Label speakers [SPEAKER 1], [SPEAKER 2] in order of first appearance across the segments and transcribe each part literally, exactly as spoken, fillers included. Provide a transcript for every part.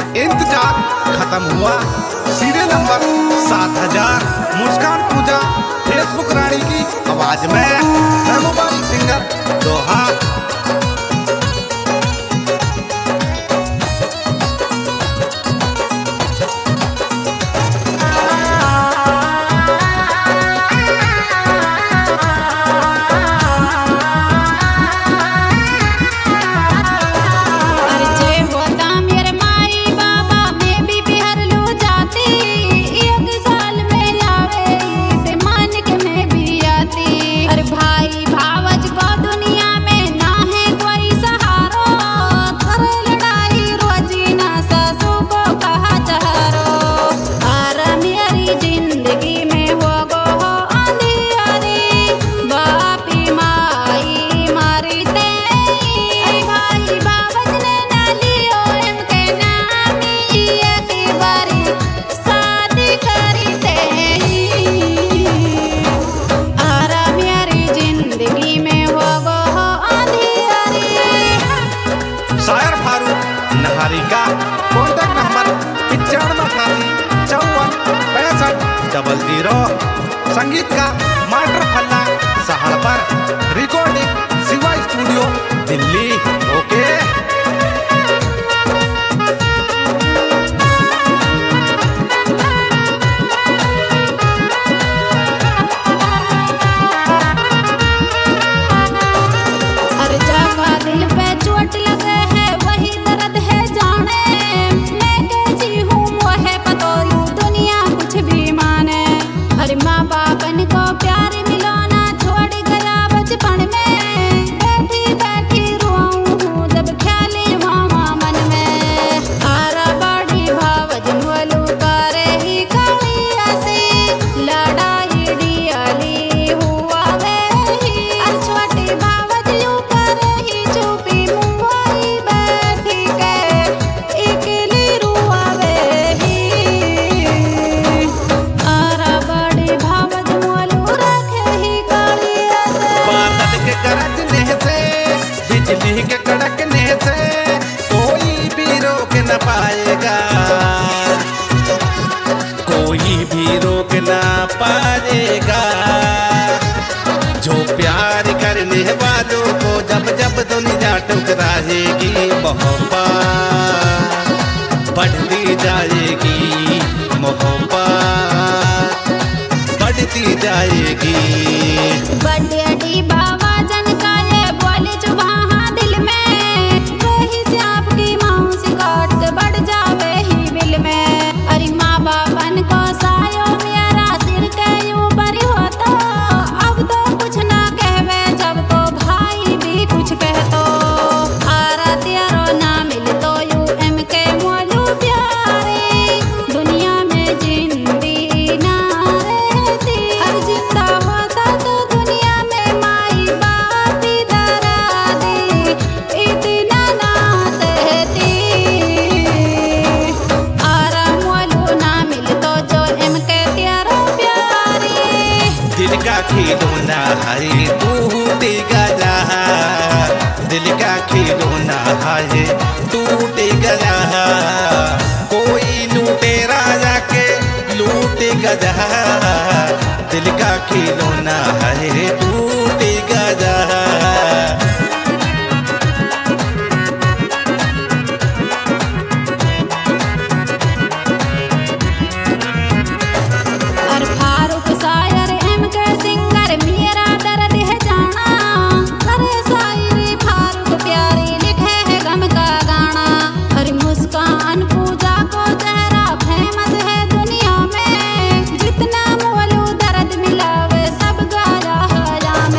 [SPEAKER 1] इंतजार खत्म हुआ। सीरियल नंबर सात हजार मुस्कान पूजा फेसबुक रानी की आवाज में महबूबाई सिंगर दोहा। शायर फारूक नहारी का कॉन्टैक्ट नंबर पिचानवे अठासी चौवन पैंसठ डबल जीरो। संगीत का मास्टर फल्ला सहार पर recording Shiva studio Delhi. Okay बिजली के कड़कने से कोई भी रोक न पाएगा, कोई भी रोक न पाएगा। जो प्यार करने वालों को जब जब दुनिया ठुकराएगी, मोहब्बत बढ़ती जाएगी, मोहब्बत बढ़ती जाएगी।
[SPEAKER 2] बड़ी बाबा जन का ये बोले जो वहाँ दिल में, वही से आपकी माँ से काट के बढ़ जावे ही बिल में। अरे माँ बापन को सायो मेरा सिर के ऊपर होता, अब तो कुछ ना कहवे जब तो भाई भी कुछ कहतो। आरा तेरो ना मिल तो यू एम के मोलू प्यारे, दुनिया में जिंदगी ना रहती। अरे जिंदा होता तो दुनिया में माई बाप ही दरा दी, इतना ना सहती। आरा मोलू ना मिल तो जो एम के तेरो प्यारे।
[SPEAKER 1] दिल का खिलौना है टूटेगा जहाँ, दिल का खिलौना है टूटेगा जहाँ। कोई लूटे राजा के लूटेगा जहाँ, दिल का खिलौना है टूटेगा जहाँ।
[SPEAKER 2] और फारूक शायर एम के सिंगर मेरा दर्द है जाना, करे शायरी फारूक प्यारी लिखे है गम का गाना। और मुस्कान पूजा को चेहरा फेमस है दुनिया में, जितना मोलू दर्द मिलावे सब गाया हया में।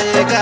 [SPEAKER 1] जाएगा,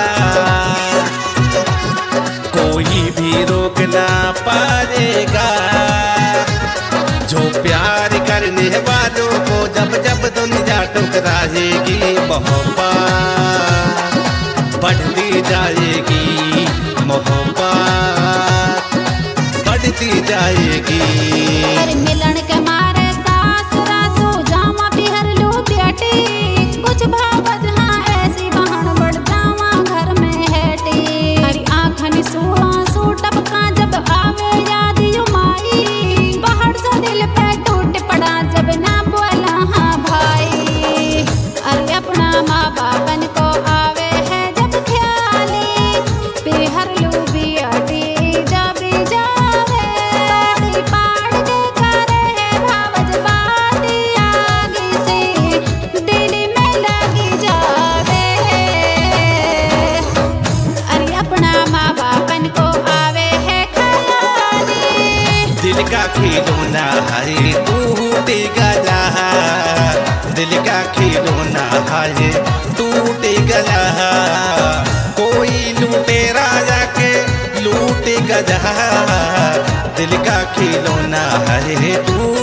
[SPEAKER 1] कोई भी रोक ना पाएगा। जो प्यार करने वालों को जब जब दुनिया ठुकराएगी, मोहब्बत बढ़ती जाएगी, मोहब्बत बढ़ती जाएगी।
[SPEAKER 2] अरे मिलन के मारे सास रासू जामा पिहर लू बेटी, कुछ भावत हाँ ऐसी बहन बढ़ जावा घर में हेटी। अरे आँखन सूहा सू टपका जब आवे याद यू माई, पहाड़ सा दिल पे टूट पड़ा जब ना बोला हाँ भाई। अरे अपना माँ बापन को आवे है जब ख्याली, पिहर लू बेटी जब जावे तोड़ी पाड़ के करे है भावज बाती आगी से दिल में लगी जावे। अरे अपना माँ बापन को आवे है ख्याली,
[SPEAKER 1] दिल का खिलौना है टूट गया, दिल का खिलौना है टूट गया। कोई लूटे राजा के लूट गया, दिल का खिलौना है टूट